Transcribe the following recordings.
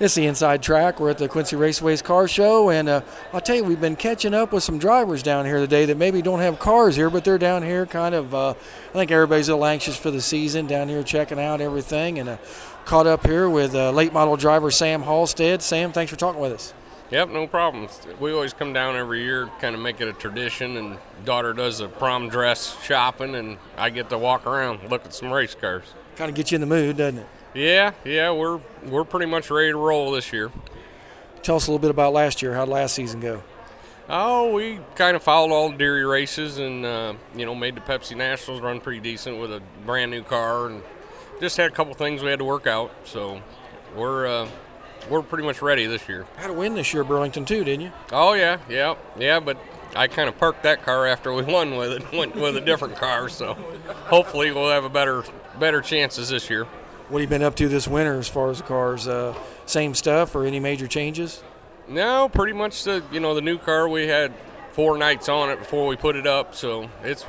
It's the Inside Track. We're at the Quincy Raceways Car Show, and I'll tell you, we've been catching up with some drivers down here today that maybe don't have cars here, but they're down here kind of, I think everybody's a little anxious for the season, down here checking out everything, and caught up here with late model driver Sam Halstead. Sam, thanks for talking with us. Yep, no problem. We always come down every year, kind of make it a tradition, and daughter does a prom dress shopping, and I get to walk around, look at some race cars. Kind of get you in the mood, doesn't it? Yeah, we're pretty much ready to roll this year. Tell us a little bit about last year. How'd last season go? Oh, we kind of followed all the Deary races and, made the Pepsi Nationals run pretty decent with a brand new car, and just had a couple things we had to work out. So we're pretty much ready this year. Had a win this year, Burlington, too, didn't you? Oh, yeah, but I kind of parked that car after we won with it, went with a different car, so hopefully we'll have a better chances this year. What have you been up to this winter as far as the cars? Same stuff or any major changes? No, pretty much the new car. We had 4 nights on it before we put it up, so it's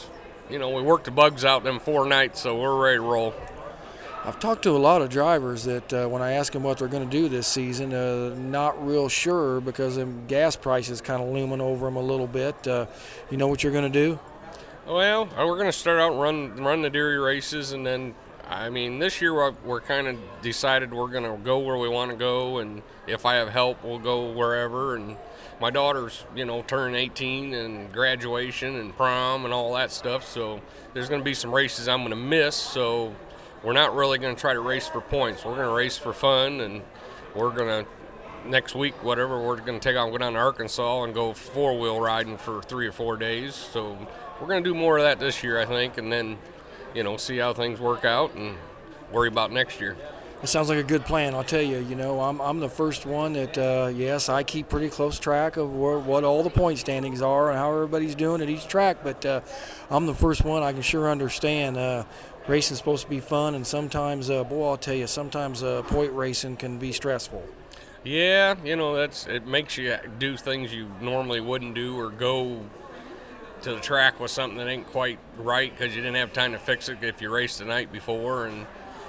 we worked the bugs out them 4 nights, so we're ready to roll. I've talked to a lot of drivers that when I ask them what they're going to do this season, not real sure because gas prices kind of looming over them a little bit. You know what you're going to do? Well, we're going to start out run the Deary races, and then this year we're kind of decided we're going to go where we want to go, and if I have help, we'll go wherever. And my daughter's, turning 18 and graduation and prom and all that stuff, so there's going to be some races I'm going to miss, so we're not really going to try to race for points. We're going to race for fun, and we're going to, next week, we're going to go down to Arkansas and go 4-wheel riding for 3 or 4 days. So we're going to do more of that this year, I think, and then see how things work out and worry about next year. It sounds like a good plan. I'll tell you, I'm the first one that, yes, I keep pretty close track of what all the point standings are and how everybody's doing at each track, but I'm the first one I can sure understand. Racing's supposed to be fun, and sometimes, I'll tell you, sometimes point racing can be stressful. Yeah, it makes you do things you normally wouldn't do or go to the track with something that ain't quite right because you didn't have time to fix it if you raced the night before, and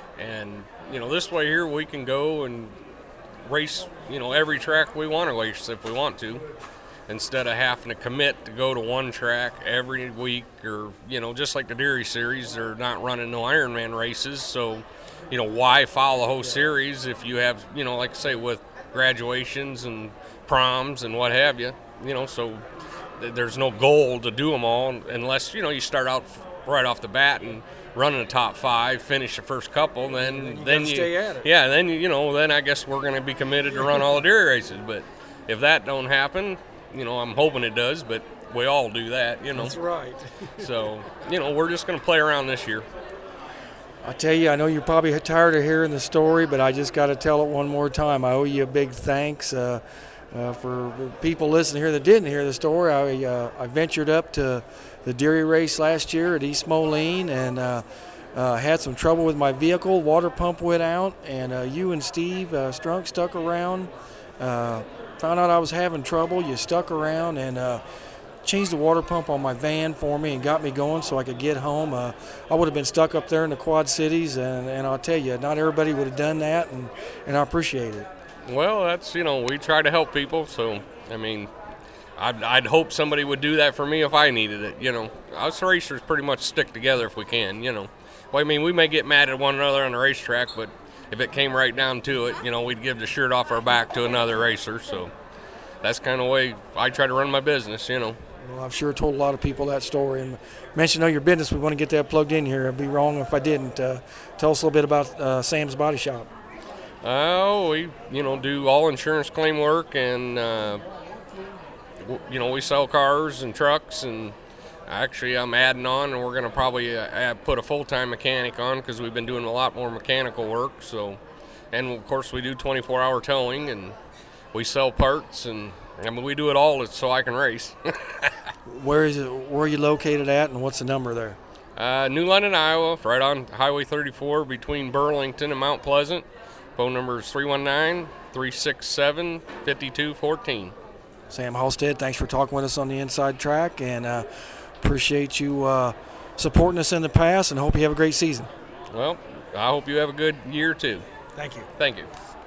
this way here we can go and race every track we want to race if we want to, instead of having to commit to go to one track every week, or just like the Deary series, they're not running no Ironman races, so why follow the whole series if you have like I say, with graduations and proms and what have you, so there's no goal to do them all unless you start out right off the bat and running the top 5, finish the first couple, then you stay at it. Yeah, then then I guess we're going to be committed to run all the Deary races. But if that don't happen, I'm hoping it does, but we all do that, That's right. So we're just going to play around this year. I tell you, I know you're probably tired of hearing the story, but I just got to tell it one more time. I owe you a big thanks. For people listening here that didn't hear the story, I ventured up to the Deary race last year at East Moline and had some trouble with my vehicle. Water pump went out, and you and Steve Strunk stuck around. Found out I was having trouble. You stuck around and changed the water pump on my van for me and got me going so I could get home. I would have been stuck up there in the Quad Cities, and I'll tell you, not everybody would have done that, and I appreciate it. Well, that's, we try to help people, so, I'd hope somebody would do that for me if I needed it, Us racers pretty much stick together if we can, Well, we may get mad at one another on the racetrack, but if it came right down to it, we'd give the shirt off our back to another racer, so that's kind of the way I try to run my business, Well, I've sure told a lot of people that story, and mentioned your business. We want to get that plugged in here. I'd be wrong if I didn't. Tell us a little bit about Sam's Body Shop. We, do all insurance claim work, and, we sell cars and trucks, and actually I'm adding on, and we're going to probably put a full-time mechanic on because we've been doing a lot more mechanical work, so, and of course we do 24-hour towing, and we sell parts, and we do it all so I can race. Where are you located at, and what's the number there? New London, Iowa, right on Highway 34 between Burlington and Mount Pleasant. Phone number is 319-367-5214. Sam Halstead, thanks for talking with us on the Inside Track, and appreciate you supporting us in the past, and hope you have a great season. Well, I hope you have a good year too. Thank you. Thank you.